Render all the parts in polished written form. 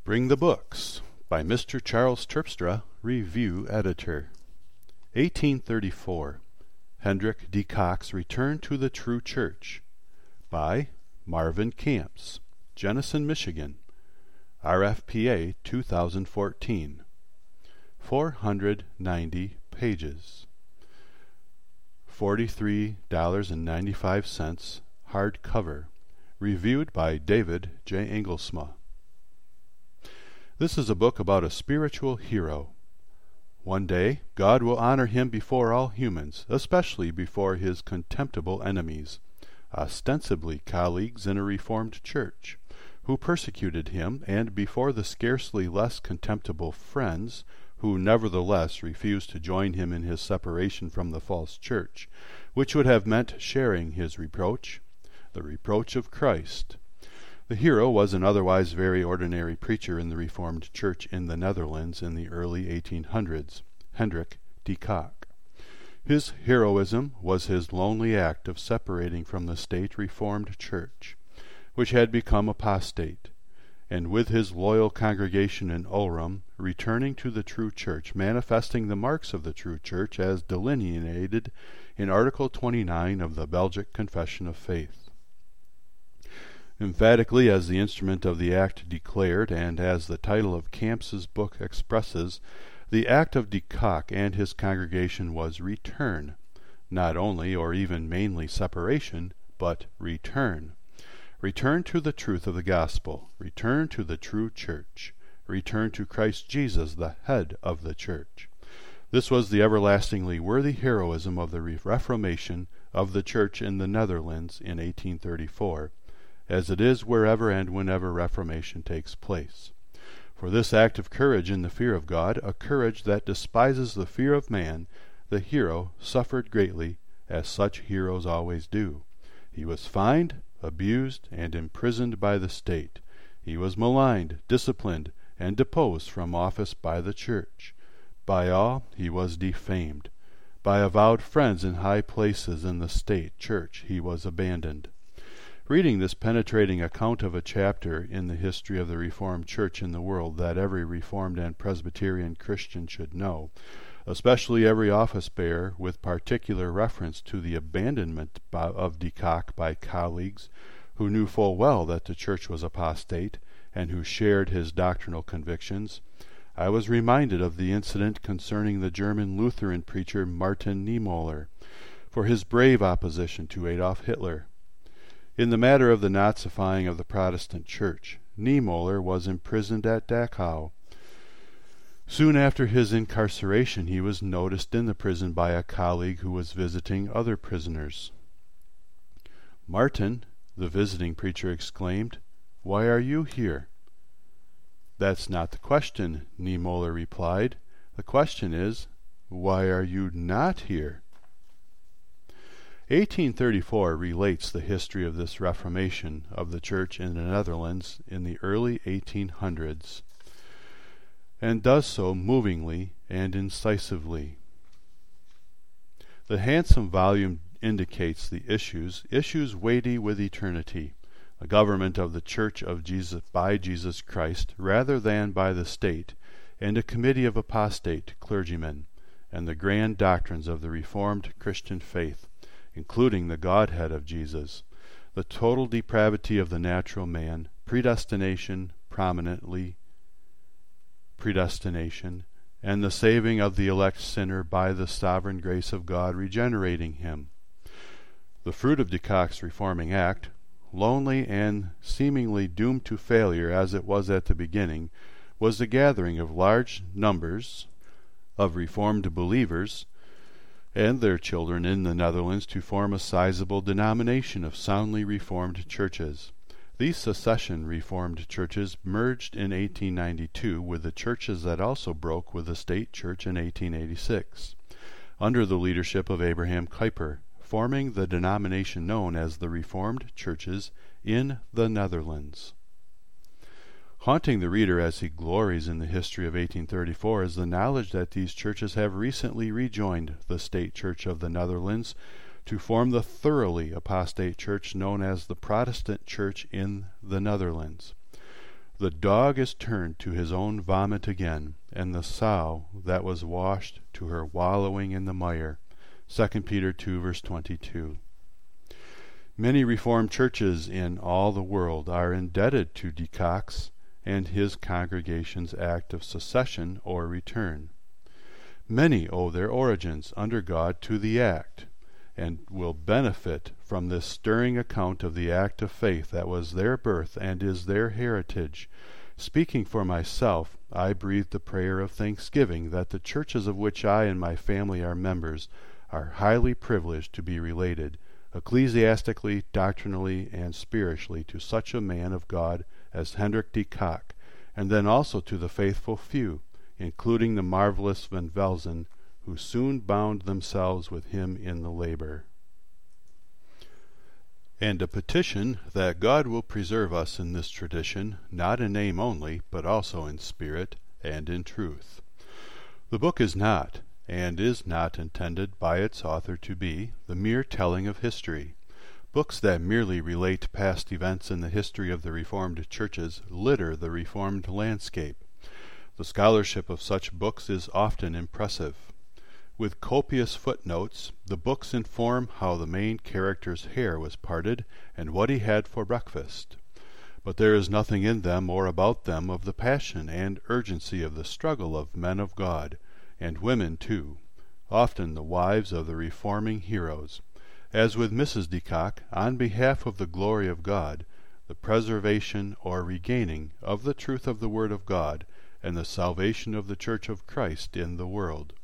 Bring the Books by Mr. Charles Terpstra, Review Editor. 1834. Hendrik de Cock's Return to the True Church by Marvin Camps, Jenison, Michigan. RFPA 2014. 490 pages. $43.95 hardcover. Reviewed by David J. Engelsma. This is a book about a spiritual hero. One day, God will honor him before all humans, especially before his contemptible enemies, ostensibly colleagues in a Reformed church, who persecuted him, and before the scarcely less contemptible friends, who nevertheless refused to join him in his separation from the false church, which would have meant sharing his reproach, the reproach of Christ. The hero was an otherwise very ordinary preacher in the Reformed Church in the Netherlands in the early 1800s, Hendrik de Cock. His heroism was his lonely act of separating from the state Reformed Church, which had become apostate, and with his loyal congregation in Ulrum, returning to the true church, manifesting the marks of the true church as delineated in Article 29 of the Belgic Confession of Faith. Emphatically as the instrument of the act declared, and as the title of Camps's book expresses, the act of de Cock and his congregation was return, not only or even mainly separation, but return. Return to the truth of the gospel, return to the true church, return to Christ Jesus, the head of the church. This was the everlastingly worthy heroism of the Reformation of the church in the Netherlands in 1834, as it is wherever and whenever Reformation takes place. For this act of courage in the fear of God, a courage that despises the fear of man, the hero suffered greatly, as such heroes always do. He was fined, abused, and imprisoned by the state. He was maligned, disciplined, and deposed from office by the church. By all he was defamed. By avowed friends in high places in the state church he was abandoned. Reading this penetrating account of a chapter in the history of the Reformed Church in the world that every Reformed and Presbyterian Christian should know, especially every office-bearer, with particular reference to the abandonment of de Cock by colleagues who knew full well that the church was apostate and who shared his doctrinal convictions, I was reminded of the incident concerning the German Lutheran preacher Martin Niemöller, for his brave opposition to Adolf Hitler. In the matter of the Nazifying of the Protestant Church, Niemöller was imprisoned at Dachau. Soon after his incarceration he was noticed in the prison by a colleague who was visiting other prisoners. "Martin," the visiting preacher exclaimed, "why are you here?" "That's not the question," Niemöller replied. "The question is, why are you not here?" 1834 relates the history of this Reformation of the Church in the Netherlands in the early 1800s, and does so movingly and incisively. The handsome volume indicates the issues weighty with eternity, a government of the Church of Jesus by Jesus Christ rather than by the state, and a committee of apostate clergymen, and the grand doctrines of the Reformed Christian faith, including the Godhead of Jesus, the total depravity of the natural man, predestination, and the saving of the elect sinner by the sovereign grace of God regenerating him. The fruit of de Cock's reforming act, lonely and seemingly doomed to failure as it was at the beginning, was the gathering of large numbers of Reformed believers and their children in the Netherlands to form a sizable denomination of soundly Reformed churches. These secession Reformed churches merged in 1892 with the churches that also broke with the state church in 1886, under the leadership of Abraham Kuyper, forming the denomination known as the Reformed Churches in the Netherlands. Haunting the reader as he glories in the history of 1834 is the knowledge that these churches have recently rejoined the state church of the Netherlands to form the thoroughly apostate church known as the Protestant Church in the Netherlands. The dog is turned to his own vomit again, and the sow that was washed to her wallowing in the mire. 2 Peter 2 verse 22. Many Reformed churches in all the world are indebted to De Cox and his congregation's act of secession or return. Many owe their origins under God to the act, and will benefit from this stirring account of the act of faith that was their birth and is their heritage. Speaking for myself, I breathe the prayer of thanksgiving that the churches of which I and my family are members are highly privileged to be related, ecclesiastically, doctrinally, and spiritually, to such a man of God as Hendrik de Cock, and then also to the faithful few, including the marvelous Van Velzen, who soon bound themselves with him in the labor. And a petition that God will preserve us in this tradition, not in name only, but also in spirit and in truth. The book is not, and is not intended by its author to be, the mere telling of history. Books that merely relate past events in the history of the Reformed churches litter the Reformed landscape. The scholarship of such books is often impressive. With copious footnotes, the books inform how the main character's hair was parted and what he had for breakfast. But there is nothing in them or about them of the passion and urgency of the struggle of men of God, and women too, often the wives of the reforming heroes. As with Mrs. de Cock, on behalf of the glory of God, the preservation or regaining of the truth of the Word of God, and the salvation of the Church of Christ in the world.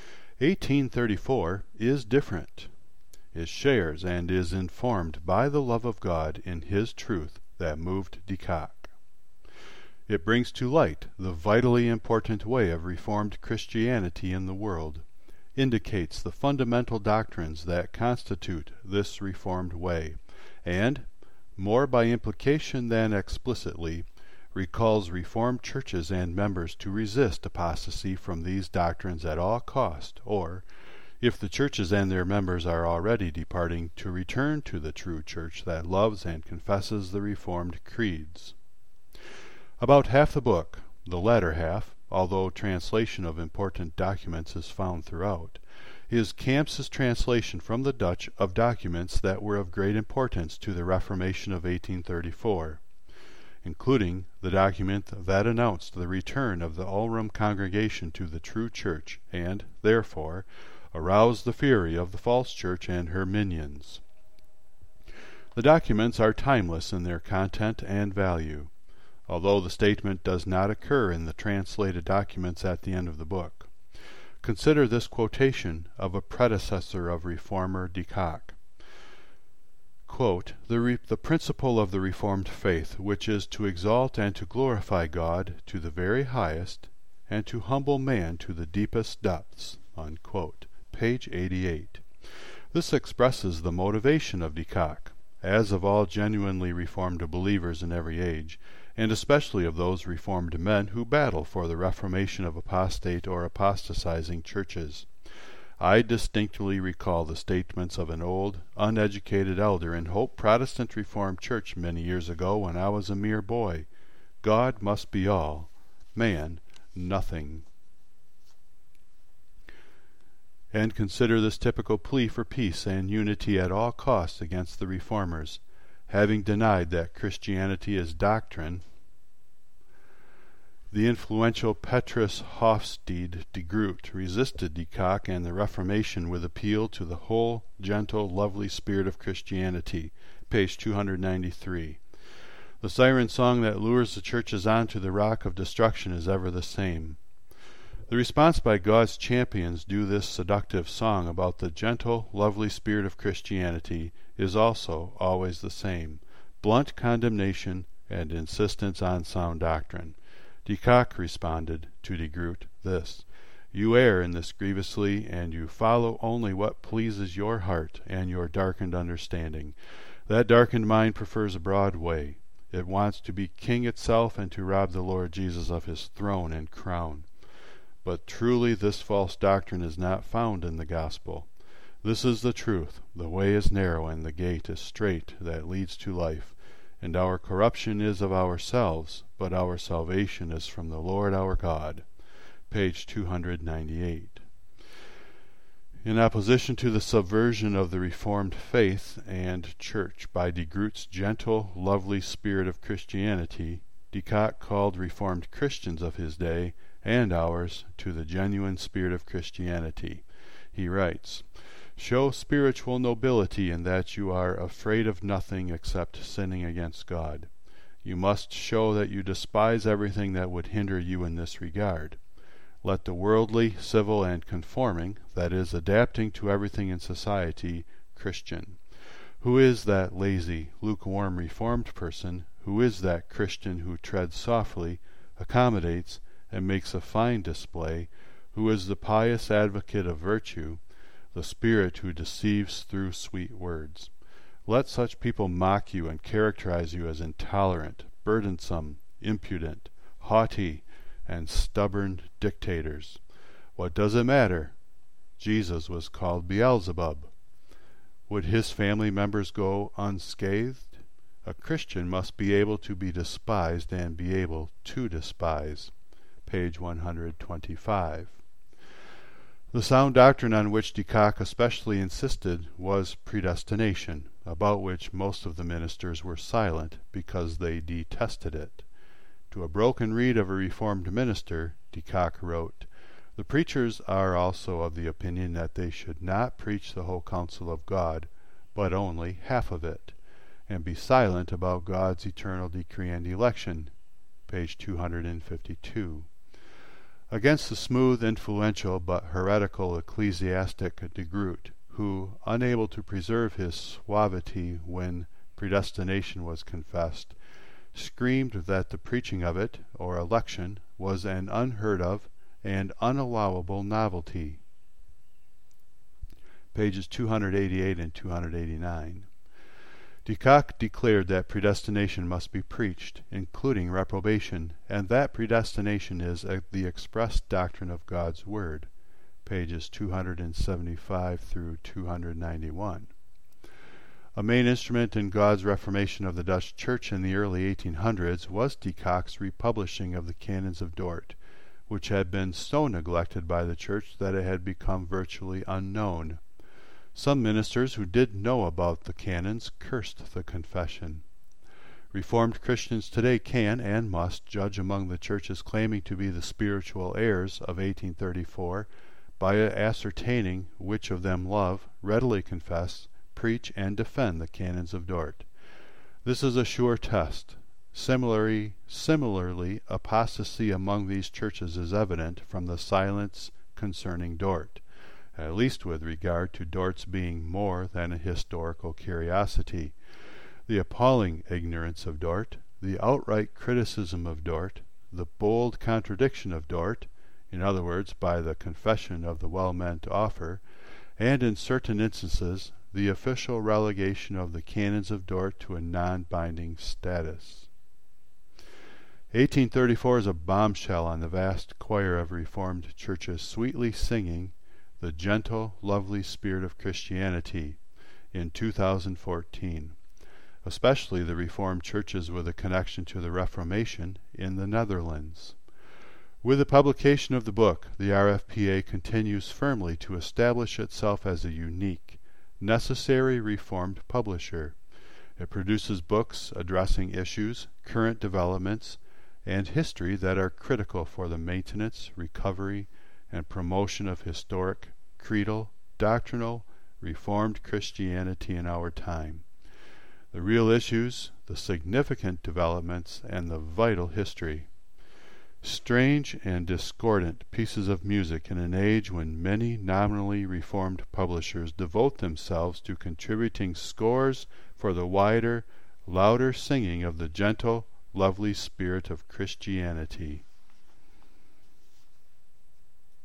1834 is different. It shares and is informed by the love of God in His truth that moved de Cock. It brings to light the vitally important way of Reformed Christianity in the world, indicates the fundamental doctrines that constitute this Reformed way, and, more by implication than explicitly, recalls Reformed churches and members to resist apostasy from these doctrines at all cost, or, if the churches and their members are already departing, to return to the true church that loves and confesses the Reformed creeds. About half the book, the latter half, although translation of important documents is found throughout, is Camps's translation from the Dutch of documents that were of great importance to the Reformation of 1834. Including the document that announced the return of the Ulrum congregation to the true church, and, therefore, aroused the fury of the false church and her minions. The documents are timeless in their content and value, although the statement does not occur in the translated documents at the end of the book. Consider this quotation of a predecessor of Reformer de Cock. Quote, the principle of the Reformed faith, which is to exalt and to glorify God to the very highest, and to humble man to the deepest depths, unquote. Page 88. This expresses the motivation of de Cock, as of all genuinely Reformed believers in every age, and especially of those Reformed men who battle for the reformation of apostate or apostatizing churches. I distinctly recall the statements of an old, uneducated elder in Hope Protestant Reformed Church many years ago when I was a mere boy. God must be all, man nothing. And consider this typical plea for peace and unity at all costs against the Reformers, having denied that Christianity is doctrine. The influential Petrus Hofstede de Groot resisted de Cock and the Reformation with appeal to the whole gentle, lovely spirit of Christianity, page 293. The siren song that lures the churches on to the rock of destruction is ever the same. The response by God's champions to this seductive song about the gentle, lovely spirit of Christianity is also always the same: blunt condemnation and insistence on sound doctrine. De Cock responded to de Groot this: You err in this grievously, and you follow only what pleases your heart and your darkened understanding. That darkened mind prefers a broad way. It wants to be king itself and to rob the Lord Jesus of his throne and crown. But truly this false doctrine is not found in the gospel. This is the truth. The way is narrow and the gate is strait that leads to life, and our corruption is of ourselves, but our salvation is from the Lord our God. Page 298. In opposition to the subversion of the Reformed faith and Church by de Groot's gentle, lovely spirit of Christianity, de Kock called Reformed Christians of his day and ours to the genuine spirit of Christianity. He writes, "Show spiritual nobility in that you are afraid of nothing except sinning against God. You must show that you despise everything that would hinder you in this regard. Let the worldly, civil, and conforming, that is, adapting to everything in society, Christian. Who is that lazy, lukewarm Reformed person? Who is that Christian who treads softly, accommodates, and makes a fine display? Who is the pious advocate of virtue, the spirit who deceives through sweet words? Let such people mock you and characterize you as intolerant, burdensome, impudent, haughty, and stubborn dictators. What does it matter? Jesus was called Beelzebub. Would his family members go unscathed? A Christian must be able to be despised and be able to despise." Page 125. The sound doctrine on which de Kock especially insisted was predestination, about which most of the ministers were silent because they detested it. To a broken reed of a Reformed minister, de Kock wrote, "The preachers are also of the opinion that they should not preach the whole counsel of God, but only half of it, and be silent about God's eternal decree and election." Page 252. Against the smooth, influential, but heretical ecclesiastic de Groot, who, unable to preserve his suavity when predestination was confessed, screamed that the preaching of it, or election, was an unheard of and unallowable novelty. Pages 288 and 289. De Kock declared that predestination must be preached, including reprobation, and that predestination is the express doctrine of God's Word. Pages 275 through 291. A main instrument in God's reformation of the Dutch Church in the early 1800s was de Kock's republishing of the Canons of Dort, which had been so neglected by the Church that it had become virtually unknown. Some ministers who did know about the canons cursed the confession. Reformed Christians today can and must judge among the churches claiming to be the spiritual heirs of 1834 by ascertaining which of them love, readily confess, preach, and defend the Canons of Dort. This is a sure test. Similarly, apostasy among these churches is evident from the silence concerning Dort, at least with regard to Dort's being more than a historical curiosity. The appalling ignorance of Dort, the outright criticism of Dort, the bold contradiction of Dort, in other words, by the confession of the well-meant offer, and in certain instances, the official relegation of the Canons of Dort to a non-binding status. 1834 is a bombshell on the vast choir of Reformed churches sweetly singing the gentle, lovely spirit of Christianity in 2014, especially the Reformed churches with a connection to the Reformation in the Netherlands. With the publication of the book, the RFPA continues firmly to establish itself as a unique, necessary Reformed publisher. It produces books addressing issues, current developments, and history that are critical for the maintenance, recovery, and promotion of historic, creedal, doctrinal, Reformed Christianity in our time. The real issues, the significant developments, and the vital history. Strange and discordant pieces of music in an age when many nominally Reformed publishers devote themselves to contributing scores for the wider, louder singing of the gentle, lovely spirit of Christianity.